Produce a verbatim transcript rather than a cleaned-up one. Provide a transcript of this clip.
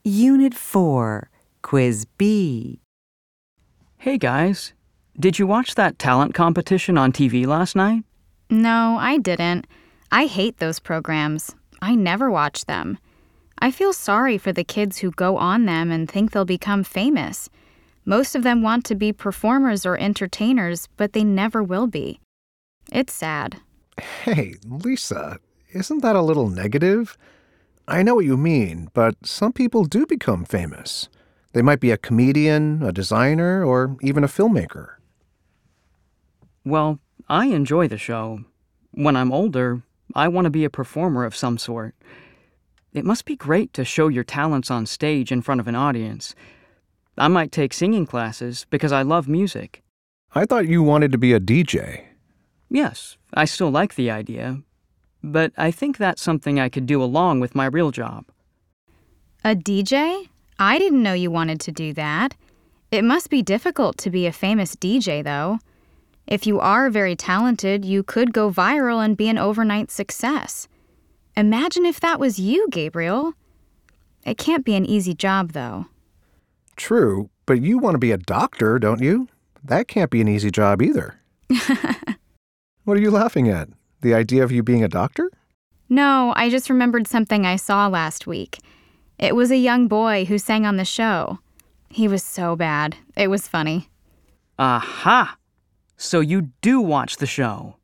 Unit four, Quiz B. Hey guys, did you watch that talent competition on T V last night? No, I didn't. I hate those programs. I never watch them. I feel sorry for the kids who go on them and think they'll become famous. Most of them want to be performers or entertainers, but they never will be. It's sad. Hey, Lisa, isn't that a little negative? I know what you mean, but some people do become famous. They might be a comedian, a designer, or even a filmmaker. Well, I enjoy the show. When I'm older, I want to be a performer of some sort. It must be great to show your talents on stage in front of an audience. I might take singing classes because I love music. I thought you wanted to be a D J. Yes, I still like the idea, but I think that's something I could do along with my real job. A D J? I didn't know you wanted to do that. It must be difficult to be a famous D J, though. If you are very talented, you could go viral and be an overnight success. Imagine if that was you, Gabriel. It can't be an easy job, though. True, but you want to be a doctor, don't you? That can't be an easy job either. What are you laughing at? The idea of you being a doctor? No, I just remembered something I saw last week. It was a young boy who sang on the show. He was so bad. It was funny. Aha! So you do watch the show.